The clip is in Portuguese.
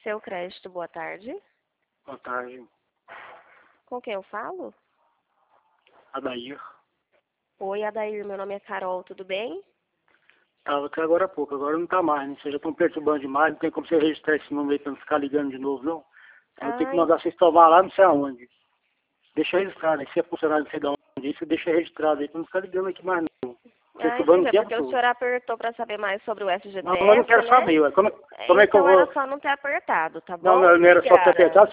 seu crédito, boa tarde. Boa tarde. Com quem eu falo? Adair. Oi, Adair, meu nome é Carol, tudo bem? Tava até agora há pouco, agora não tá mais, né? Vocês já estão perturbando demais, não tem como você registrar esse número aí pra não ficar ligando de novo, não. Eu vou ter que mandar vocês tomar lá, não sei aonde. Deixa registrado aí, se é funcionário não sei de onde, você deixa registrado aí pra não ficar ligando aqui mais, não. Perturbando o tempo porque todo. o senhor apertou para saber mais sobre o FGTS, Não, eu não quero né? saber, ué. Como é que eu Então vou... era só não ter apertado, tá bom? Não era só ter Obrigada. apertado.